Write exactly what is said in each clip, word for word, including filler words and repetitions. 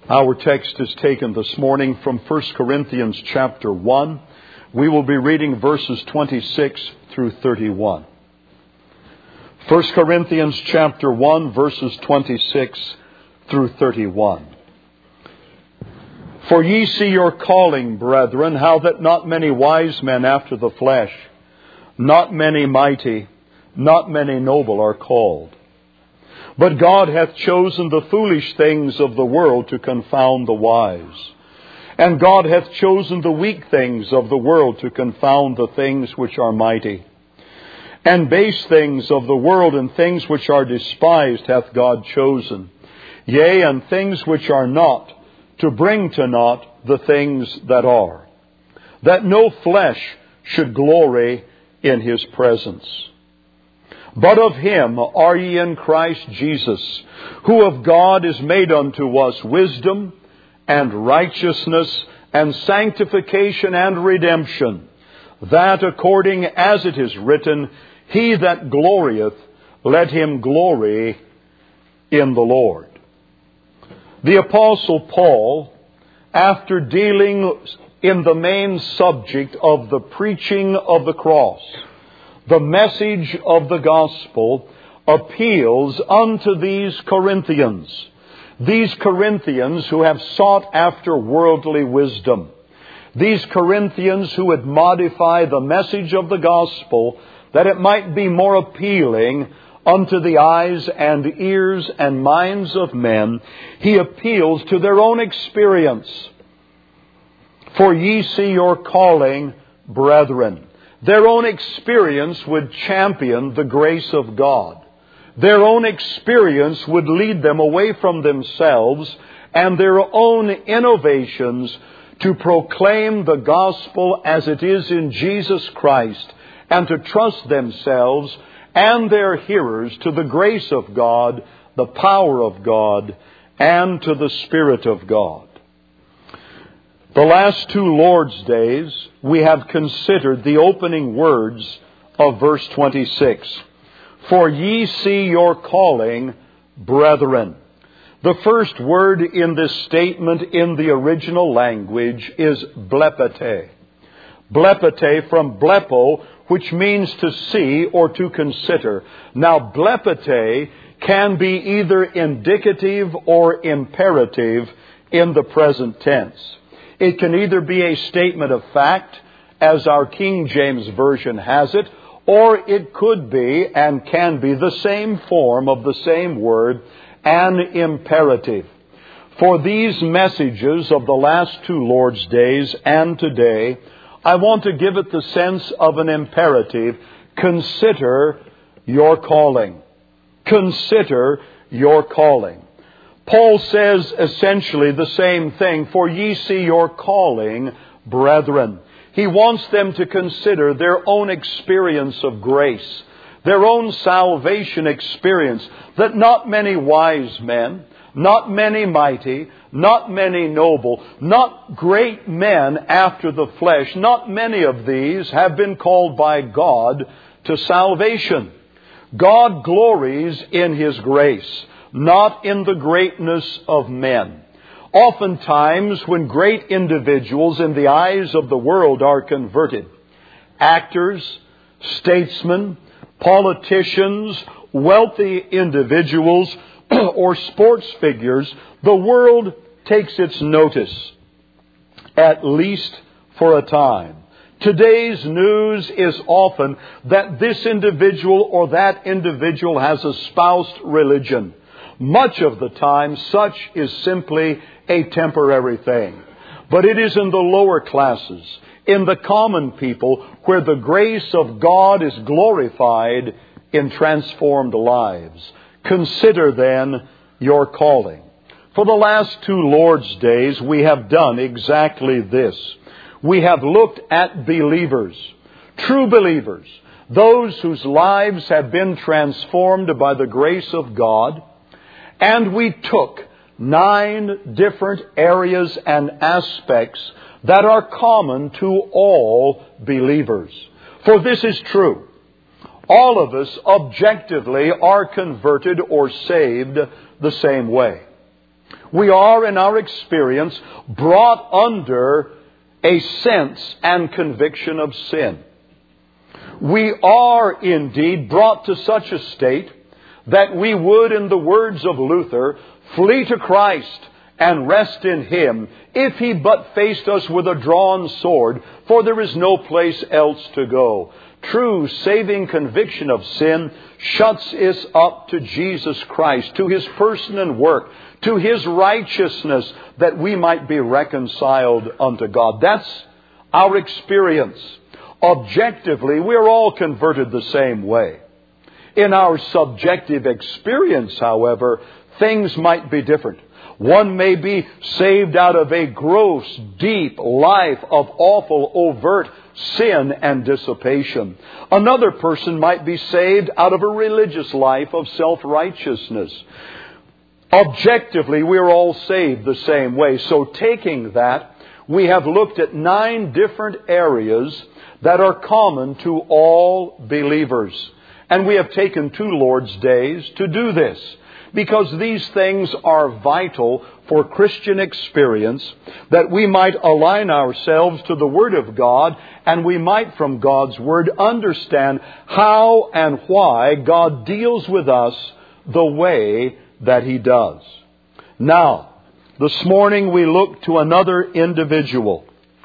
Our text is taken this morning from First Corinthians chapter one. We will be reading verses twenty-six through thirty-one. First Corinthians chapter one, verses twenty-six through thirty-one. For ye see your calling, brethren, how that not many wise men after the flesh, not many mighty, not many noble are called. But God hath chosen the foolish things of the world to confound the wise. And God hath chosen the weak things of the world to confound the things which are mighty. And base things of the world and things which are despised hath God chosen. Yea, and things which are not, to bring to naught the things that are, that no flesh should glory in His presence. But of Him are ye in Christ Jesus, who of God is made unto us wisdom and righteousness and sanctification and redemption, that according as it is written, He that glorieth, let him glory in the Lord. The Apostle Paul, after dealing in the main subject of the preaching of the cross, the message of the gospel, appeals unto these Corinthians. These Corinthians who have sought after worldly wisdom. These Corinthians who would modify the message of the gospel that it might be more appealing unto the eyes and ears and minds of men. He appeals to their own experience. For ye see your calling, brethren. Their own experience would champion the grace of God. Their own experience would lead them away from themselves and their own innovations to proclaim the gospel as it is in Jesus Christ, and to trust themselves and their hearers to the grace of God, the power of God, and to the Spirit of God. The last two Lord's days, we have considered the opening words of verse twenty-six. For ye see your calling, brethren. The first word in this statement in the original language is blepete. Blepete from blepo, which means to see or to consider. Now, blepete can be either indicative or imperative in the present tense. It can either be a statement of fact, as our King James Version has it, or it could be and can be the same form of the same word, an imperative. For these messages of the last two Lord's days and today, I want to give it the sense of an imperative. Consider your calling. Consider your calling. Paul says essentially the same thing. For ye see your calling, brethren. He wants them to consider their own experience of grace, their own salvation experience, that not many wise men, not many mighty, not many noble, not great men after the flesh, not many of these have been called by God to salvation. God glories in His grace, not in the greatness of men. Oftentimes, when great individuals in the eyes of the world are converted, actors, statesmen, politicians, wealthy individuals, or sports figures, the world takes its notice, at least for a time. Today's news is often that this individual or that individual has espoused religion. Much of the time, such is simply a temporary thing. But it is in the lower classes, in the common people, where the grace of God is glorified in transformed lives. Consider then your calling. For the last two Lord's days, we have done exactly this. We have looked at believers, true believers, those whose lives have been transformed by the grace of God. And we took nine different areas and aspects that are common to all believers. For this is true. All of us objectively are converted or saved the same way. We are, in our experience, brought under a sense and conviction of sin. We are indeed brought to such a state that we would, in the words of Luther, flee to Christ and rest in Him, if He but faced us with a drawn sword, for there is no place else to go. True saving conviction of sin shuts us up to Jesus Christ, to His person and work, to His righteousness, that we might be reconciled unto God. That's our experience. Objectively, we're all converted the same way. In our subjective experience, however, things might be different. One may be saved out of a gross, deep life of awful, overt sin and dissipation. Another person might be saved out of a religious life of self-righteousness. Objectively, we're all saved the same way. So taking that, we have looked at nine different areas that are common to all believers. And we have taken two Lord's days to do this, because these things are vital for Christian experience, that we might align ourselves to the Word of God, and we might from God's Word understand how and why God deals with us the way that He does. Now, this morning we look to another individual.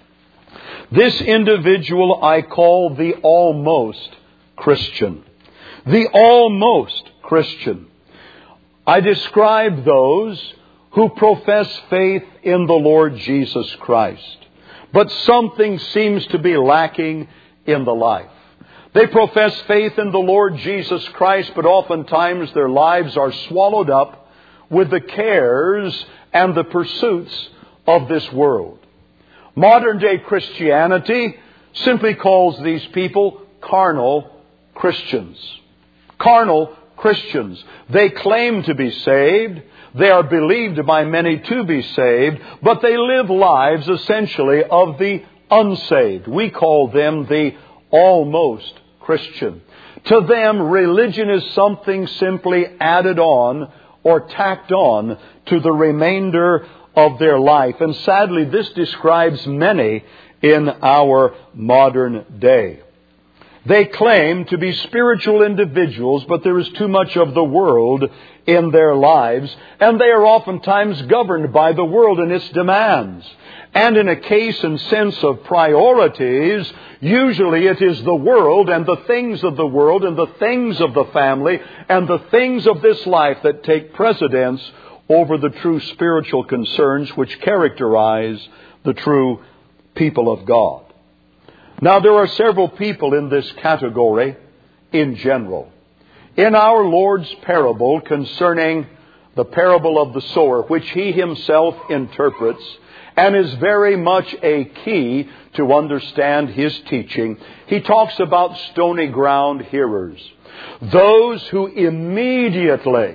This individual I call the almost Christian. The almost Christian. I describe those who profess faith in the Lord Jesus Christ, but something seems to be lacking in the life. They profess faith in the Lord Jesus Christ, but oftentimes their lives are swallowed up with the cares and the pursuits of this world. Modern day Christianity simply calls these people carnal Christians. Carnal Christians. They claim to be saved. They are believed by many to be saved, but they live lives essentially of the unsaved. We call them the almost Christian. To them, religion is something simply added on or tacked on to the remainder of their life. And sadly, this describes many in our modern day. They claim to be spiritual individuals, but there is too much of the world in their lives, and they are oftentimes governed by the world and its demands. And in a case and sense of priorities, usually it is the world and the things of the world and the things of the family and the things of this life that take precedence over the true spiritual concerns which characterize the true people of God. Now, there are several people in this category in general. In our Lord's parable concerning the parable of the sower, which He Himself interprets and is very much a key to understand His teaching, He talks about stony ground hearers. Those who immediately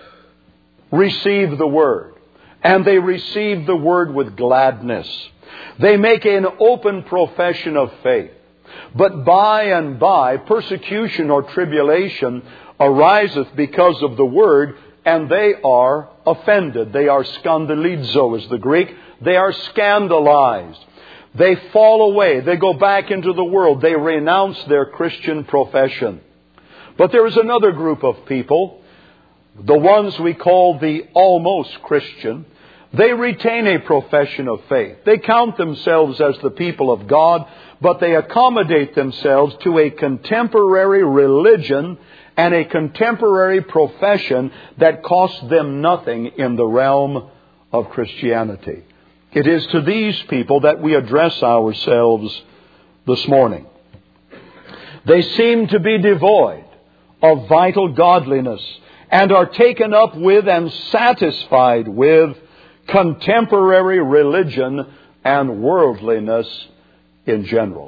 receive the Word, and they receive the Word with gladness. They make an open profession of faith. But by and by, persecution or tribulation ariseth because of the Word, and they are offended. They are scandalizo is the Greek. They are scandalized. They fall away. They go back into the world. They renounce their Christian profession. But there is another group of people, the ones we call the almost Christian. They retain a profession of faith. They count themselves as the people of God, but they accommodate themselves to a contemporary religion and a contemporary profession that costs them nothing in the realm of Christianity. It is to these people that we address ourselves this morning. They seem to be devoid of vital godliness and are taken up with and satisfied with contemporary religion and worldliness in general.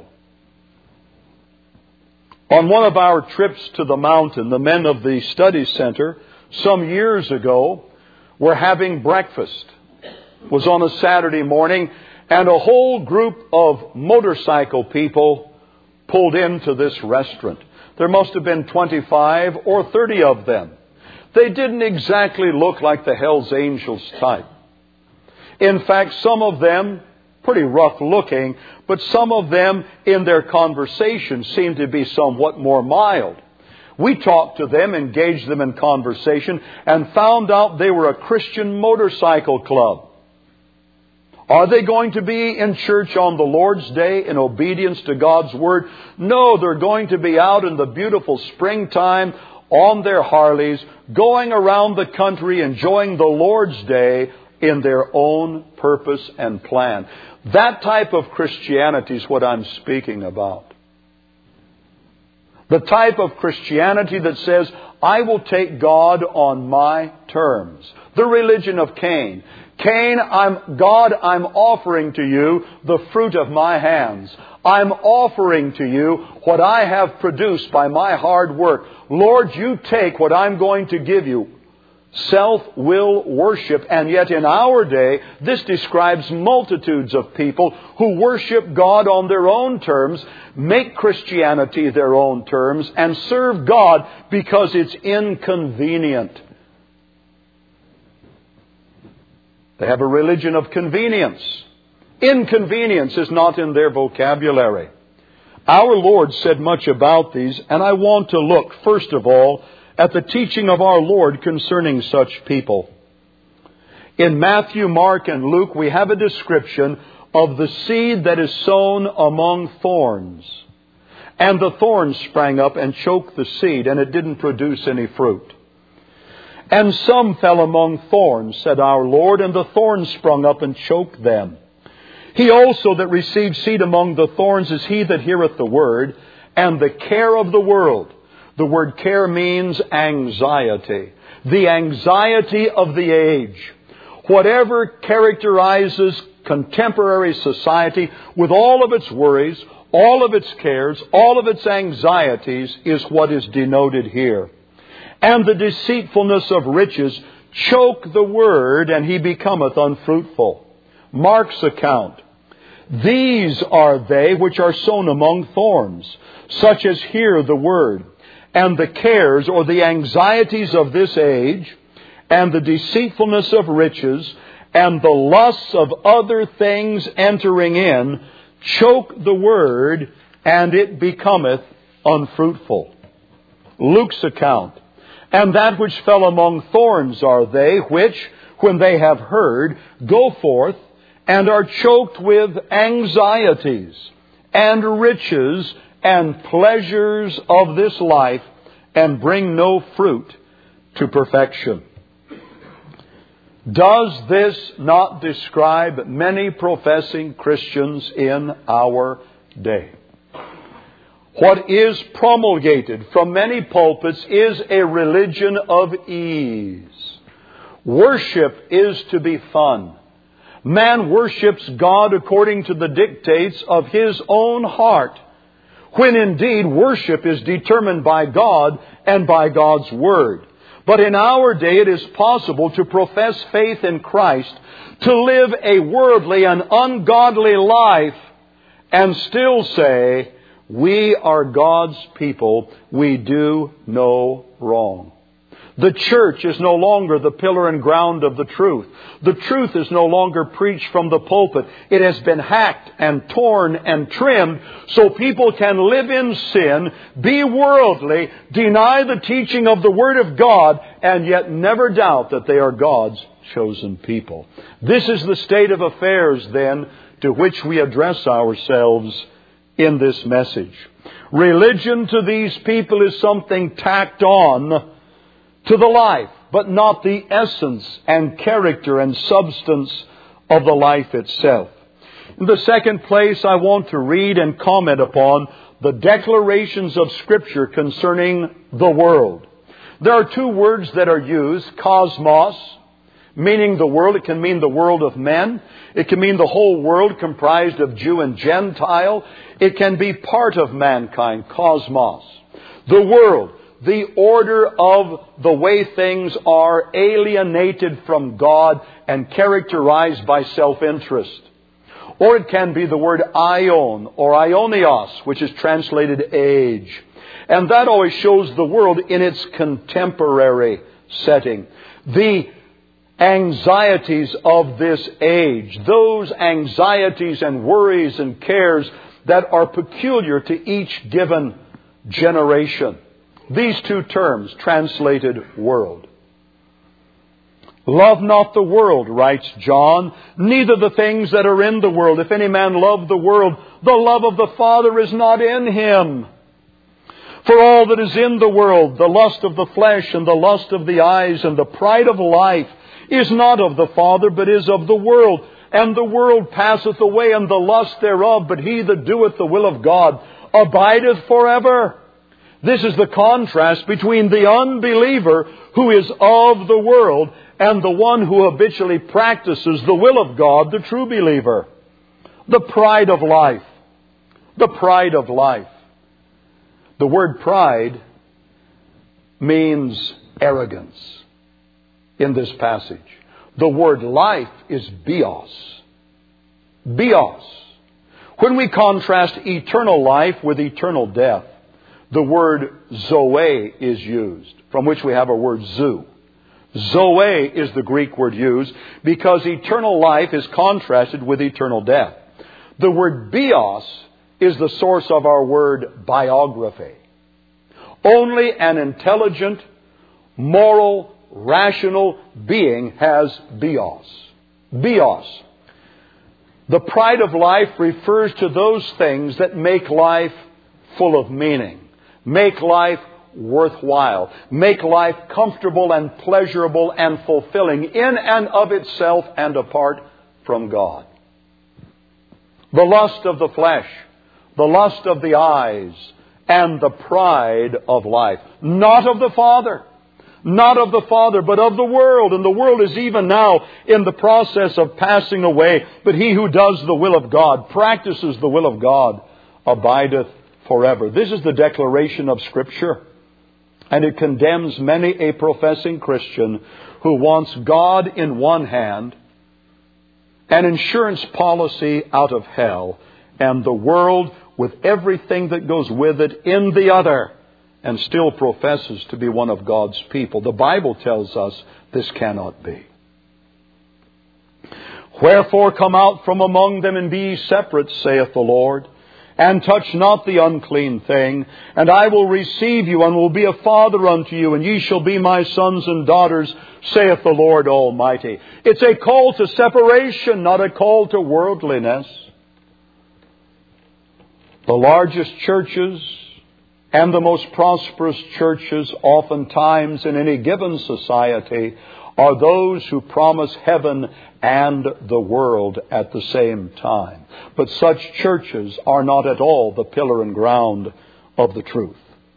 On one of our trips to the mountain, the men of the study center some years ago were having breakfast. It was on a Saturday morning, and a whole group of motorcycle people pulled into this restaurant. There must have been twenty-five or thirty of them. They didn't exactly look like the Hells Angels type. In fact, some of them, pretty rough looking, but some of them in their conversation seem to be somewhat more mild. We talked to them, engaged them in conversation, and found out they were a Christian motorcycle club. Are they going to be in church on the Lord's Day in obedience to God's Word? No, they're going to be out in the beautiful springtime on their Harleys, going around the country enjoying the Lord's Day in their own purpose and plan. That type of Christianity is what I'm speaking about. The type of Christianity that says, I will take God on my terms. The religion of Cain. Cain, I'm, God, I'm offering to you the fruit of my hands. I'm offering to you what I have produced by my hard work. Lord, you take what I'm going to give you. Self-will worship. And yet in our day, this describes multitudes of people who worship God on their own terms, make Christianity their own terms, and serve God because it's inconvenient. They have a religion of convenience. Inconvenience is not in their vocabulary. Our Lord said much about these, and I want to look, first of all, at the teaching of our Lord concerning such people. In Matthew, Mark, and Luke, we have a description of the seed that is sown among thorns. And the thorns sprang up and choked the seed, and it didn't produce any fruit. And some fell among thorns, said our Lord, and the thorns sprung up and choked them. He also that received seed among the thorns is he that heareth the word, and the care of the world. The word care means anxiety. The anxiety of the age. Whatever characterizes contemporary society with all of its worries, all of its cares, all of its anxieties is what is denoted here. And the deceitfulness of riches choke the word, and he becometh unfruitful. Mark's account. These are they which are sown among thorns, such as hear the word, and the cares or the anxieties of this age, and the deceitfulness of riches, and the lusts of other things entering in, choke the word, and it becometh unfruitful. Luke's account. And that which fell among thorns are they, which, when they have heard, go forth, and are choked with anxieties, and riches, and pleasures of this life, and bring no fruit to perfection. Does this not describe many professing Christians in our day? What is promulgated from many pulpits is a religion of ease. Worship is to be fun. Man worships God according to the dictates of his own heart, when indeed worship is determined by God and by God's Word. But in our day it is possible to profess faith in Christ, to live a worldly and ungodly life, and still say, we are God's people. We do no wrong. The church is no longer the pillar and ground of the truth. The truth is no longer preached from the pulpit. It has been hacked and torn and trimmed so people can live in sin, be worldly, deny the teaching of the Word of God, and yet never doubt that they are God's chosen people. This is the state of affairs, then, to which we address ourselves in this message. Religion to these people is something tacked on to the life, but not the essence and character and substance of the life itself. In the second place, I want to read and comment upon the declarations of Scripture concerning the world. There are two words that are used, cosmos, meaning the world. It can mean the world of men. It can mean the whole world comprised of Jew and Gentile. It can be part of mankind, cosmos. The world, the order of the way things are, alienated from God and characterized by self-interest. Or it can be the word aion or aionios, which is translated age. And that always shows the world in its contemporary setting. The anxieties of this age, those anxieties and worries and cares that are peculiar to each given generation. These two terms translated world. Love not the world, writes John, neither the things that are in the world. If any man love the world, the love of the Father is not in him. For all that is in the world, the lust of the flesh and the lust of the eyes and the pride of life, is not of the Father, but is of the world. And the world passeth away, and the lust thereof, but he that doeth the will of God abideth forever. This is the contrast between the unbeliever who is of the world and the one who habitually practices the will of God, the true believer. The pride of life. The pride of life. The word pride means arrogance in this passage. The word life is bios. Bios. When we contrast eternal life with eternal death, the word zoe is used, from which we have our word zoo. Zoe is the Greek word used because eternal life is contrasted with eternal death. The word bios is the source of our word biography. Only an intelligent, moral, rational being has bios. Bios. The pride of life refers to those things that make life full of meaning, make life worthwhile, make life comfortable and pleasurable and fulfilling in and of itself and apart from God. The lust of the flesh, the lust of the eyes, and the pride of life. Not of the Father. Not of the Father, but of the world. And the world is even now in the process of passing away. But he who does the will of God, practices the will of God, abideth forever. This is the declaration of Scripture. And it condemns many a professing Christian who wants God in one hand, an insurance policy out of hell, and the world with everything that goes with it in the other, and still professes to be one of God's people. The Bible tells us this cannot be. Wherefore come out from among them and be ye separate, saith the Lord, and touch not the unclean thing, and I will receive you, and will be a father unto you, and ye shall be my sons and daughters, saith the Lord Almighty. It's a call to separation, not a call to worldliness. The largest churches and the most prosperous churches oftentimes in any given society are those who promise heaven and the world at the same time. But such churches are not at all the pillar and ground of the truth.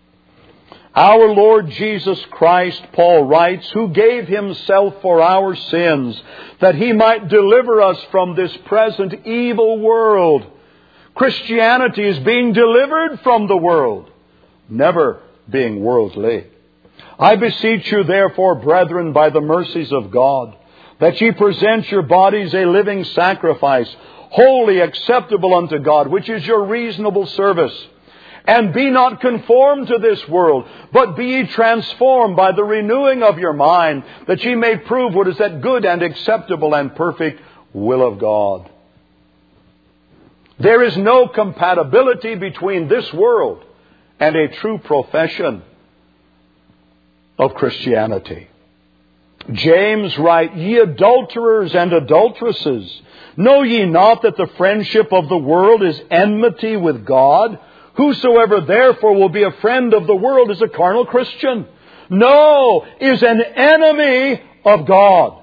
Our Lord Jesus Christ, Paul writes, who gave himself for our sins, that he might deliver us from this present evil world. Christianity is being delivered from the world, never being worldly. I beseech you, therefore, brethren, by the mercies of God, that ye present your bodies a living sacrifice, wholly acceptable unto God, which is your reasonable service. And be not conformed to this world, but be ye transformed by the renewing of your mind, that ye may prove what is that good and acceptable and perfect will of God. There is no compatibility between this world and a true profession of Christianity. James writes, ye adulterers and adulteresses, know ye not that the friendship of the world is enmity with God? Whosoever therefore will be a friend of the world is a carnal Christian. No, is an enemy of God.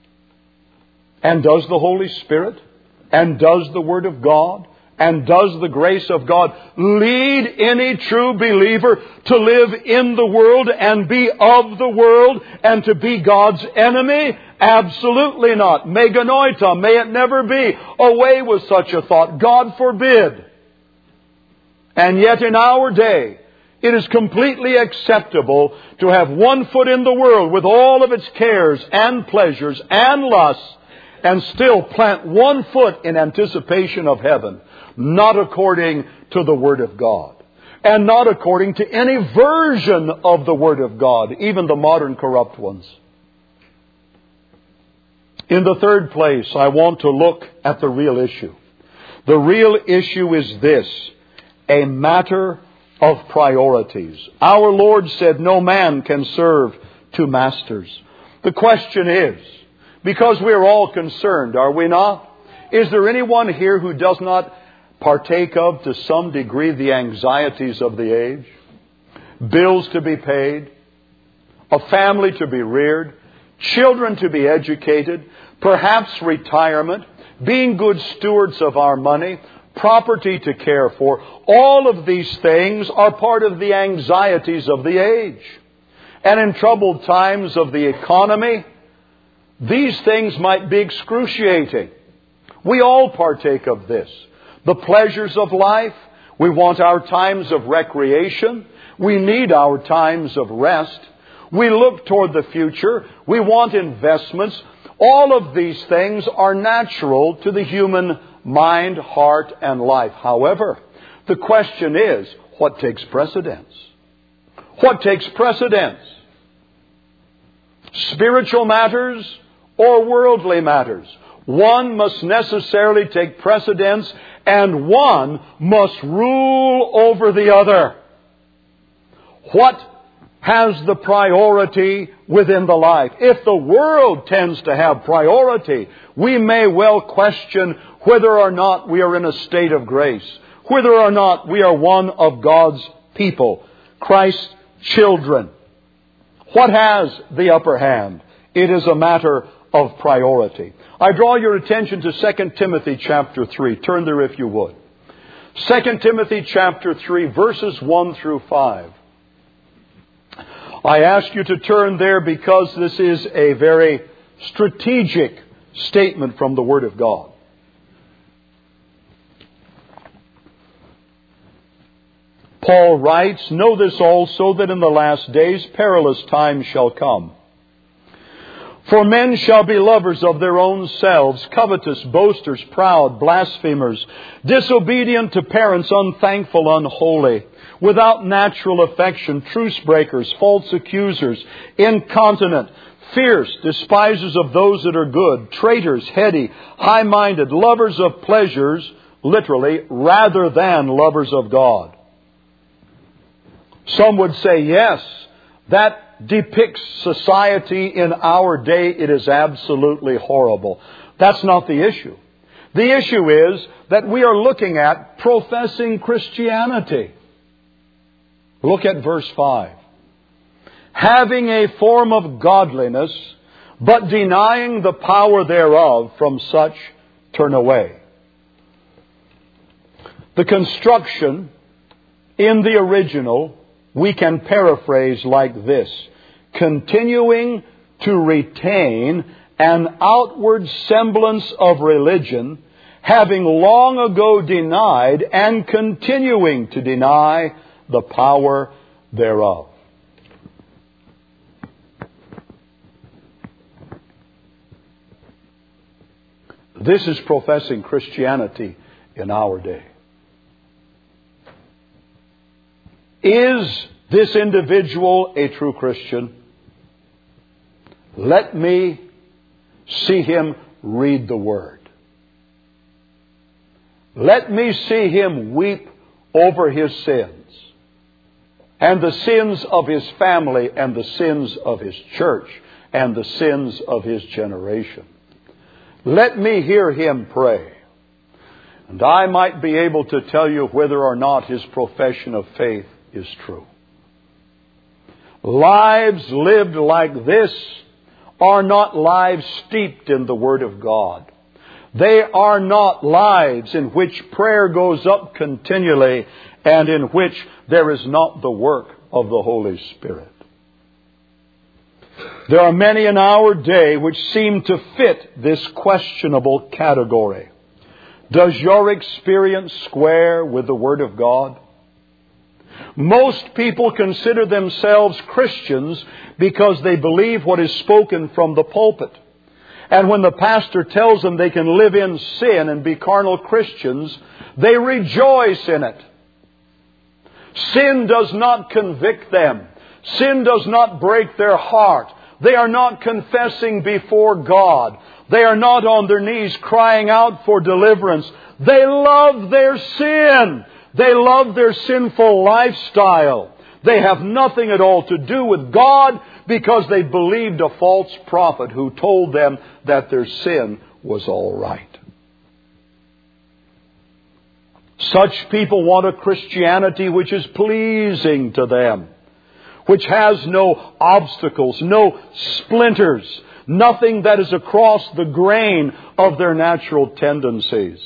And does the Holy Spirit, and does the Word of God, and does the grace of God lead any true believer to live in the world and be of the world and to be God's enemy? Absolutely not. Meganoita, may it never be. Away with such a thought. God forbid. And yet in our day, it is completely acceptable to have one foot in the world with all of its cares and pleasures and lusts, and still plant one foot in anticipation of heaven, not according to the Word of God, and not according to any version of the Word of God, even the modern corrupt ones. In the third place, I want to look at the real issue. The real issue is this: a matter of priorities. Our Lord said no man can serve two masters. The question is, because we're all concerned, are we not? Is there anyone here who does not partake of, to some degree, the anxieties of the age? Bills to be paid, a family to be reared, children to be educated, perhaps retirement, being good stewards of our money, property to care for. All of these things are part of the anxieties of the age. And in troubled times of the economy, these things might be excruciating. We all partake of this. The pleasures of life. We want our times of recreation. We need our times of rest. We look toward the future. We want investments. All of these things are natural to the human mind, heart, and life. However, the question is, what takes precedence? What takes precedence? Spiritual matters or worldly matters? One must necessarily take precedence, and one must rule over the other. What has the priority within the life? If the world tends to have priority, we may well question whether or not we are in a state of grace, whether or not we are one of God's people, Christ's children. What has the upper hand? It is a matter of priority. I draw your attention to Second Timothy chapter three. Turn there if you would. Second Timothy chapter three, verses one through five. I ask you to turn there because this is a very strategic statement from the Word of God. Paul writes, "Know this also, that in the last days perilous times shall come. For men shall be lovers of their own selves, covetous, boasters, proud, blasphemers, disobedient to parents, unthankful, unholy, without natural affection, truce breakers, false accusers, incontinent, fierce, despisers of those that are good, traitors, heady, high-minded, lovers of pleasures," literally, rather than lovers of God. Some would say, yes, that depicts society in our day. It is absolutely horrible. That's not the issue. The issue is that we are looking at professing Christianity. Look at verse five. "Having a form of godliness, but denying the power thereof, from such turn away." The construction in the original we can paraphrase like this: continuing to retain an outward semblance of religion, having long ago denied and continuing to deny the power thereof. This is professing Christianity in our day. Is this individual a true Christian? Let me see him read the Word. Let me see him weep over his sins, and the sins of his family, and the sins of his church, and the sins of his generation. Let me hear him pray, and I might be able to tell you whether or not his profession of faith is true. Lives lived like this are not lives steeped in the Word of God. They are not lives in which prayer goes up continually and in which there is not the work of the Holy Spirit. There are many in our day which seem to fit this questionable category. Does your experience square with the Word of God? Most people consider themselves Christians because they believe what is spoken from the pulpit. And when the pastor tells them they can live in sin and be carnal Christians, they rejoice in it. Sin does not convict them. Sin does not break their heart. They are not confessing before God. They are not on their knees crying out for deliverance. They love their sin. They love their sinful lifestyle. They have nothing at all to do with God because they believed a false prophet who told them that their sin was all right. Such people want a Christianity which is pleasing to them, which has no obstacles, no splinters, nothing that is across the grain of their natural tendencies.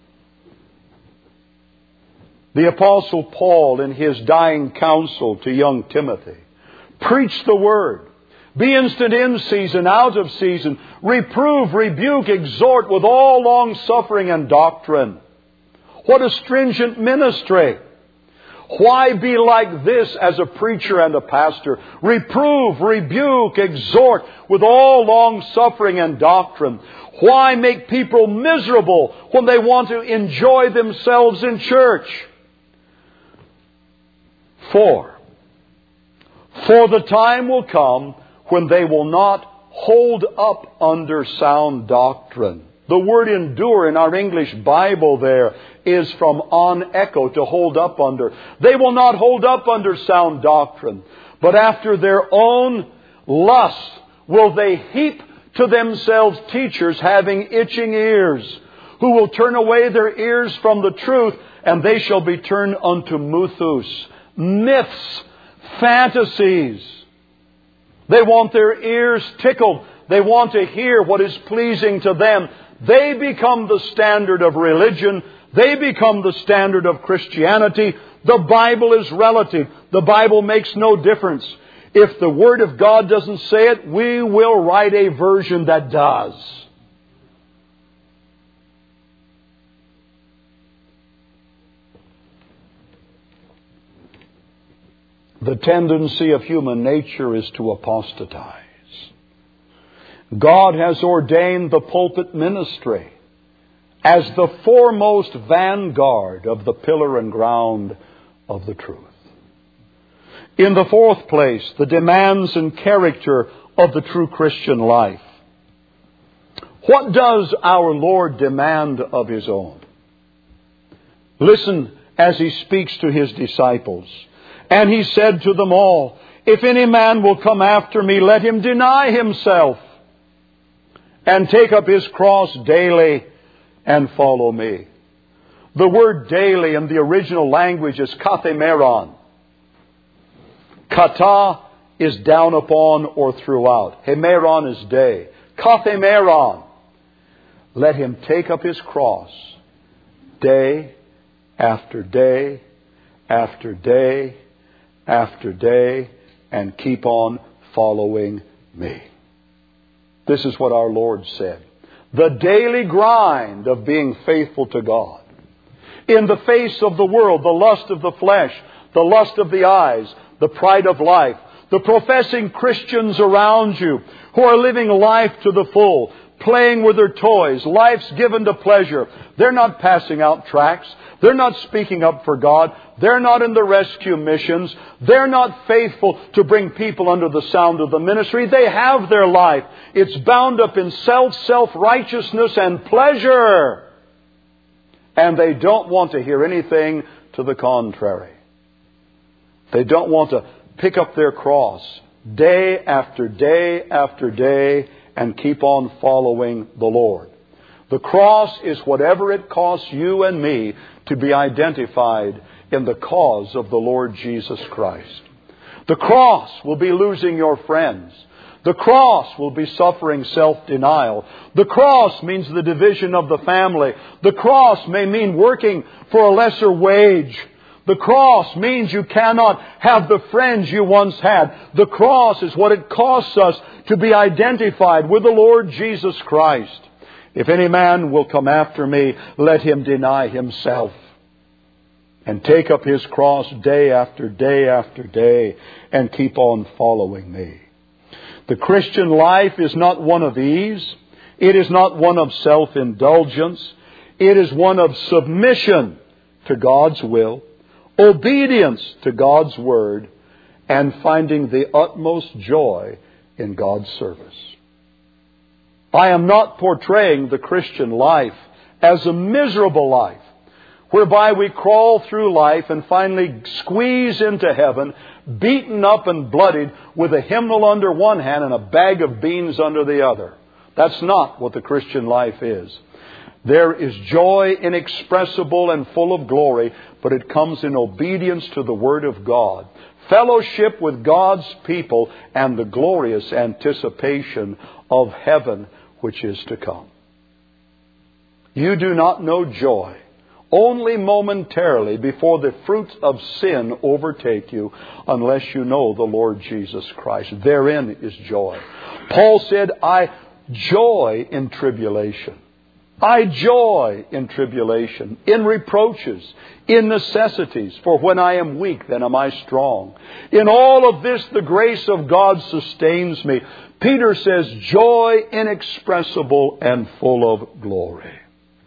The Apostle Paul, in his dying counsel to young Timothy, preached the Word. Be instant in season, out of season. Reprove, rebuke, exhort with all long suffering and doctrine. What a stringent ministry. Why be like this as a preacher and a pastor? Reprove, rebuke, exhort with all long suffering and doctrine. Why make people miserable when they want to enjoy themselves in church? For, for the time will come when they will not hold up under sound doctrine. The word endure in our English Bible there is from on echo, to hold up under. They will not hold up under sound doctrine, but after their own lust will they heap to themselves teachers having itching ears, who will turn away their ears from the truth, and they shall be turned unto muthus, myths, fantasies. They want their ears tickled. They want to hear what is pleasing to them. They become the standard of religion. They become the standard of Christianity. The Bible is relative. The Bible makes no difference. If the Word of God doesn't say it, we will write a version that does. The tendency of human nature is to apostatize. God has ordained the pulpit ministry as the foremost vanguard of the pillar and ground of the truth. In the fourth place, the demands and character of the true Christian life. What does our Lord demand of His own? Listen as He speaks to His disciples. And He said to them all, if any man will come after me, let him deny himself and take up his cross daily and follow me. The word daily in the original language is kathemeron. Kata is down upon or throughout. Hemeron is day. Kathemeron. Let him take up his cross day after day after day after day and keep on following me. This is what our Lord said. The daily grind of being faithful to God. In the face of the world, the lust of the flesh, the lust of the eyes, the pride of life, the professing Christians around you who are living life to the full, playing with their toys, life's given to pleasure. They're not passing out tracts. They're not speaking up for God. They're not in the rescue missions. They're not faithful to bring people under the sound of the ministry. They have their life. It's bound up in self, self-righteousness and pleasure. And they don't want to hear anything to the contrary. They don't want to pick up their cross day after day after day and keep on following the Lord. The cross is whatever it costs you and me to be identified in the cause of the Lord Jesus Christ. The cross will be losing your friends. The cross will be suffering self-denial. The cross means the division of the family. The cross may mean working for a lesser wage. The cross means you cannot have the friends you once had. The cross is what it costs us to be identified with the Lord Jesus Christ. If any man will come after me, let him deny himself and take up his cross day after day after day and keep on following me. The Christian life is not one of ease. It is not one of self-indulgence. It is one of submission to God's will, obedience to God's word, and finding the utmost joy in God's service. I am not portraying the Christian life as a miserable life, whereby we crawl through life and finally squeeze into heaven, beaten up and bloodied, with a hymnal under one hand and a bag of beans under the other. That's not what the Christian life is. There is joy inexpressible and full of glory, but it comes in obedience to the Word of God. Fellowship with God's people and the glorious anticipation of heaven which is to come. You do not know joy only momentarily before the fruits of sin overtake you, unless you know the Lord Jesus Christ. Therein is joy. Paul said, I joy in tribulation. I joy in tribulation, in reproaches, in necessities. For when I am weak, then am I strong. In all of this, the grace of God sustains me. Peter says, joy inexpressible and full of glory.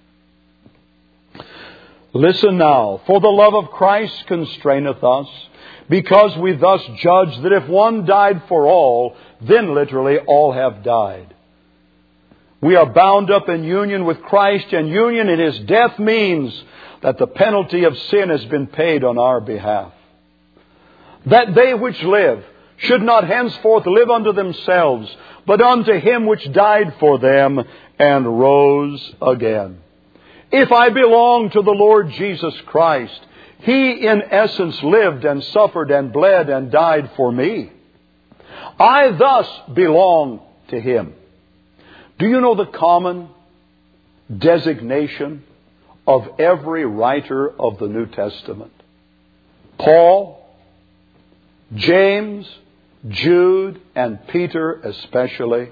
Listen now, for the love of Christ constraineth us, because we thus judge that if one died for all, then literally all have died. We are bound up in union with Christ, and union in His death means that the penalty of sin has been paid on our behalf. That they which live should not henceforth live unto themselves, but unto Him which died for them and rose again. If I belong to the Lord Jesus Christ, He in essence lived and suffered and bled and died for me. I thus belong to Him. Do you know the common designation of every writer of the New Testament? Paul, James, Jude, and Peter especially.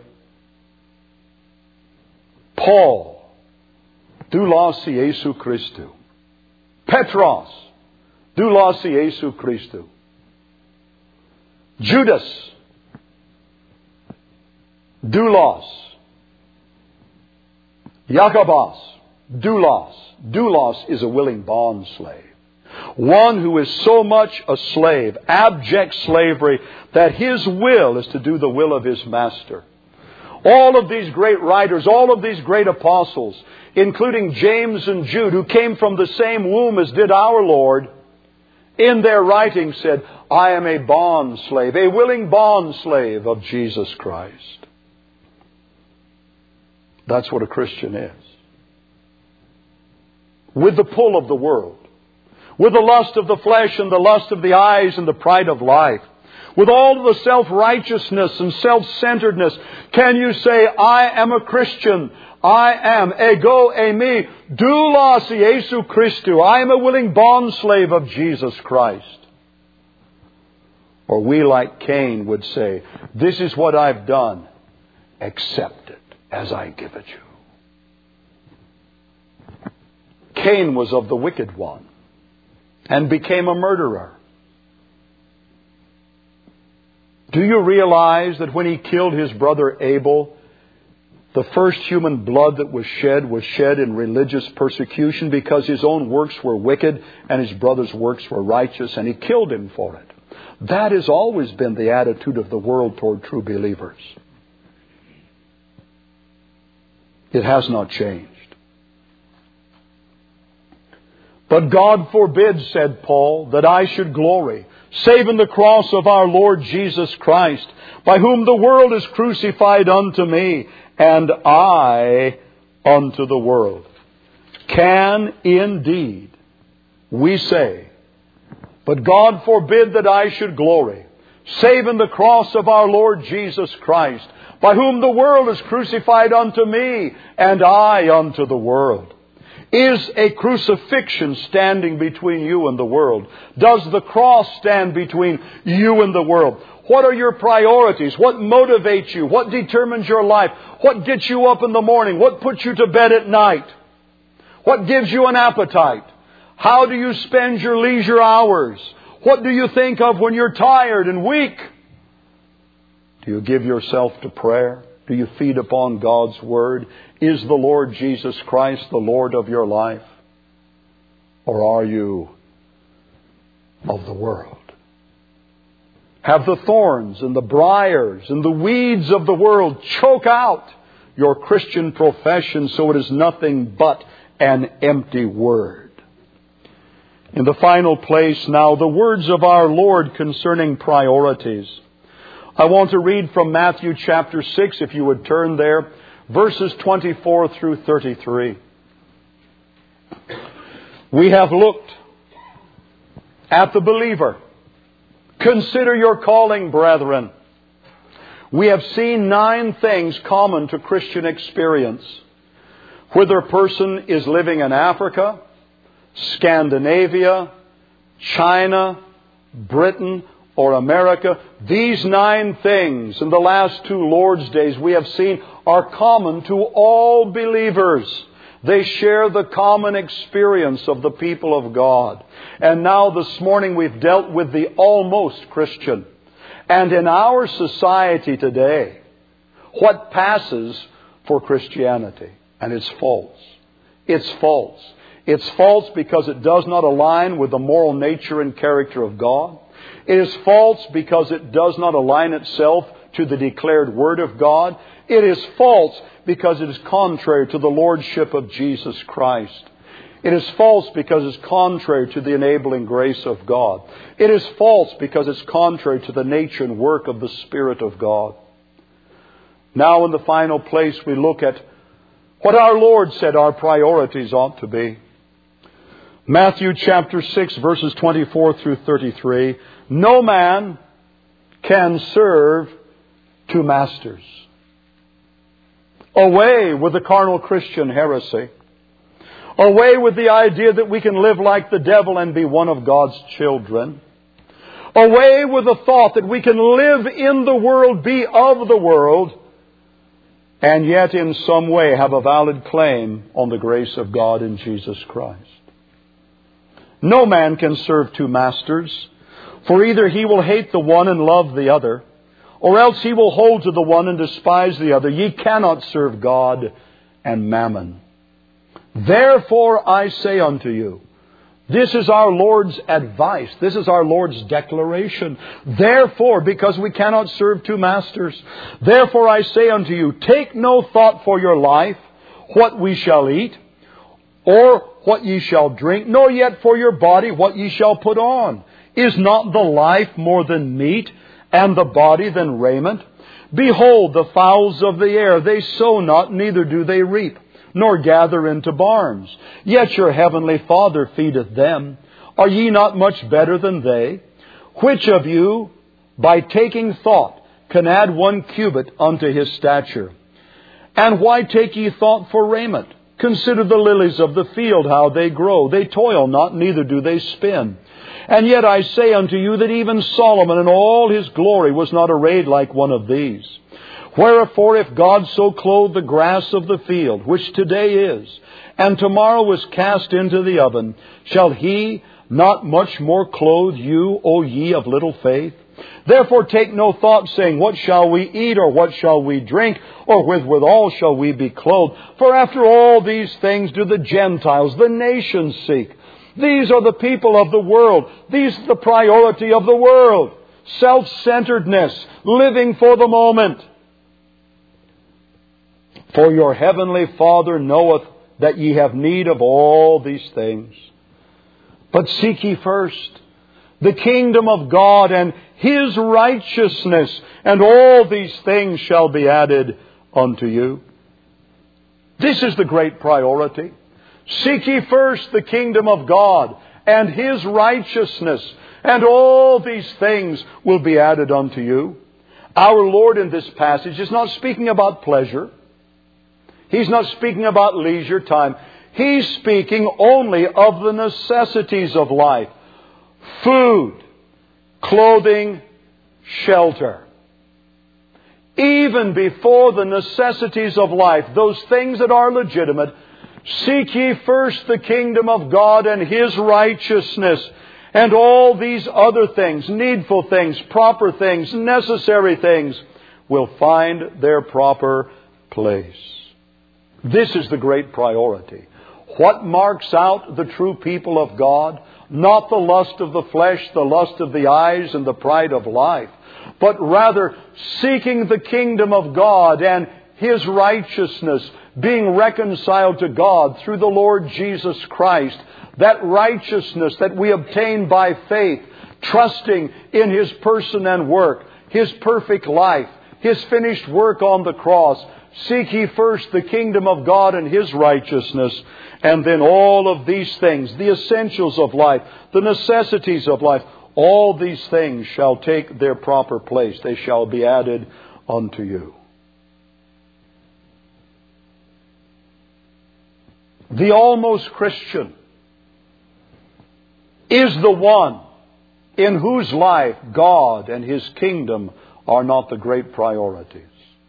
Paul, doulos Iesu Christou. Petros, doulos Iesu Christou. Judas, doulos. Jacobos, doulos. Doulos is a willing bond slave. One who is so much a slave, abject slavery, that his will is to do the will of his master. All of these great writers, all of these great apostles, including James and Jude, who came from the same womb as did our Lord, in their writings said, I am a bond slave, a willing bond slave of Jesus Christ. That's what a Christian is. With the pull of the world, with the lust of the flesh and the lust of the eyes and the pride of life, with all of the self-righteousness and self-centeredness, can you say, I am a Christian? I am ego eimi, doulos Iesu Christou. I am a willing bondslave of Jesus Christ. Or we, like Cain, would say, this is what I've done. Accept it as I give it you. Cain was of the wicked one and became a murderer. Do you realize that when he killed his brother Abel, the first human blood that was shed was shed in religious persecution because his own works were wicked and his brother's works were righteous, and he killed him for it? That has always been the attitude of the world toward true believers. It has not changed. But God forbid, said Paul, that I should glory, save in the cross of our Lord Jesus Christ, by whom the world is crucified unto me, and I unto the world. Can indeed we say, but God forbid that I should glory, save in the cross of our Lord Jesus Christ, by whom the world is crucified unto me, and I unto the world. Is a crucifixion standing between you and the world? Does the cross stand between you and the world? What are your priorities? What motivates you? What determines your life? What gets you up in the morning? What puts you to bed at night? What gives you an appetite? How do you spend your leisure hours? What do you think of when you're tired and weak? Do you give yourself to prayer? Do you feed upon God's Word? Is the Lord Jesus Christ the Lord of your life? Or are you of the world? have the thorns and the briars and the weeds of the world choke out your Christian profession so it is nothing but an empty word. In the final place now, the words of our Lord concerning priorities. I want to read from Matthew chapter six, if you would turn there, verses twenty-four through thirty-three. We have looked at the believer. Consider your calling, brethren. We have seen nine things common to Christian experience. Whether a person is living in Africa, Scandinavia, China, Britain, or America, these nine things in the last two Lord's days we have seen are common to all believers. They share the common experience of the people of God. And now this morning we've dealt with the almost Christian. And in our society today, what passes for Christianity? And it's false. It's false. It's false because it does not align with the moral nature and character of God. It is false because it does not align itself to the declared Word of God. It is false because it is contrary to the Lordship of Jesus Christ. It is false because it's contrary to the enabling grace of God. It is false because it's contrary to the nature and work of the Spirit of God. Now in the final place we look at what our Lord said our priorities ought to be. Matthew chapter six, verses twenty-four through thirty-three. No man can serve two masters. Away with the carnal Christian heresy. Away with the idea that we can live like the devil and be one of God's children. Away with the thought that we can live in the world, be of the world, and yet in some way have a valid claim on the grace of God in Jesus Christ. No man can serve two masters, for either he will hate the one and love the other, or else he will hold to the one and despise the other. Ye cannot serve God and mammon. Therefore I say unto you, this is our Lord's advice. This is our Lord's declaration. Therefore, because we cannot serve two masters, therefore I say unto you, take no thought for your life, what we shall eat, or what ye shall drink, nor yet for your body what ye shall put on. Is not the life more than meat, and the body than raiment? Behold the fowls of the air, they sow not, neither do they reap, nor gather into barns. Yet your heavenly Father feedeth them. Are ye not much better than they? Which of you, by taking thought, can add one cubit unto his stature? And why take ye thought for raiment? Consider the lilies of the field, how they grow. They toil not, neither do they spin. And yet I say unto you that even Solomon in all his glory was not arrayed like one of these. Wherefore, if God so clothe the grass of the field, which today is, and tomorrow is cast into the oven, shall he not much more clothe you, O ye of little faith? Therefore take no thought, saying, what shall we eat, or what shall we drink, or wherewithal shall we be clothed? For after all these things do the Gentiles, the nations seek. These are the people of the world. These are the priority of the world. Self-centeredness, living for the moment. For your heavenly Father knoweth that ye have need of all these things. But seek ye first the kingdom of God and His righteousness, and all these things shall be added unto you. This is the great priority. Seek ye first the kingdom of God and His righteousness, and all these things will be added unto you. Our Lord in this passage is not speaking about pleasure. He's not speaking about leisure time. He's speaking only of the necessities of life. Food, clothing, shelter. Even before the necessities of life, those things that are legitimate, seek ye first the kingdom of God and His righteousness, and all these other things, needful things, proper things, necessary things, will find their proper place. This is the great priority. What marks out the true people of God? Not the lust of the flesh, the lust of the eyes, and the pride of life, but rather seeking the kingdom of God and His righteousness, being reconciled to God through the Lord Jesus Christ. That righteousness that we obtain by faith, trusting in His person and work, His perfect life, His finished work on the cross. Seek ye first the kingdom of God and His righteousness, and then all of these things, the essentials of life, the necessities of life, all these things shall take their proper place. They shall be added unto you. The almost Christian is the one in whose life God and His kingdom are not the great priorities.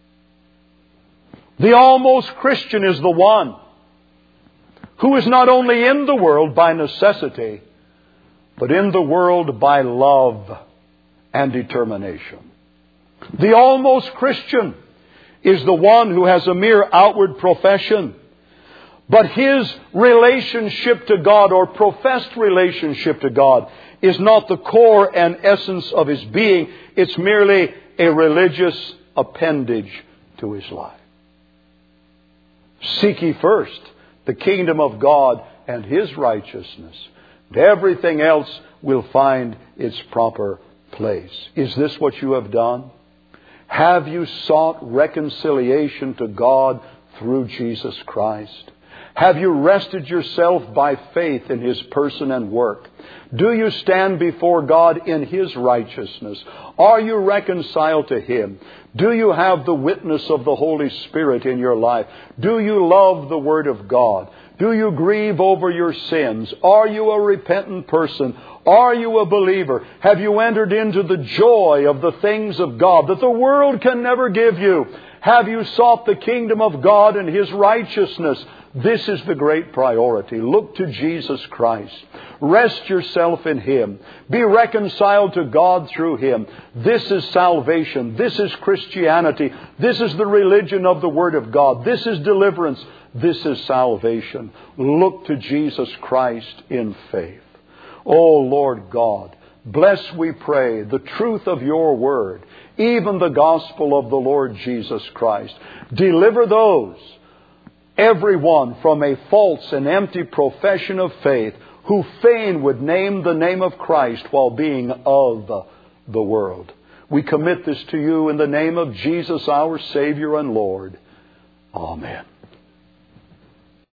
The almost Christian is the one who is not only in the world by necessity, but in the world by love and determination. The almost Christian is the one who has a mere outward profession, but his relationship to God, or professed relationship to God, is not the core and essence of his being. It's merely a religious appendage to his life. Seek ye first the kingdom of God and His righteousness, and everything else will find its proper place. Is this what you have done? Have you sought reconciliation to God through Jesus Christ? Have you rested yourself by faith in His person and work? Do you stand before God in His righteousness? Are you reconciled to Him? Do you have the witness of the Holy Spirit in your life? Do you love the Word of God? Do you grieve over your sins? Are you a repentant person? Are you a believer? Have you entered into the joy of the things of God that the world can never give you? Have you sought the kingdom of God and His righteousness? This is the great priority. Look to Jesus Christ. Rest yourself in Him. Be reconciled to God through Him. This is salvation. This is Christianity. This is the religion of the Word of God. This is deliverance. This is salvation. Look to Jesus Christ in faith. Oh Lord God, bless, we pray, the truth of Your Word, even the gospel of the Lord Jesus Christ. Deliver those, everyone, from a false and empty profession of faith, who fain would name the name of Christ while being of the world. We commit this to You in the name of Jesus, our Savior and Lord. Amen.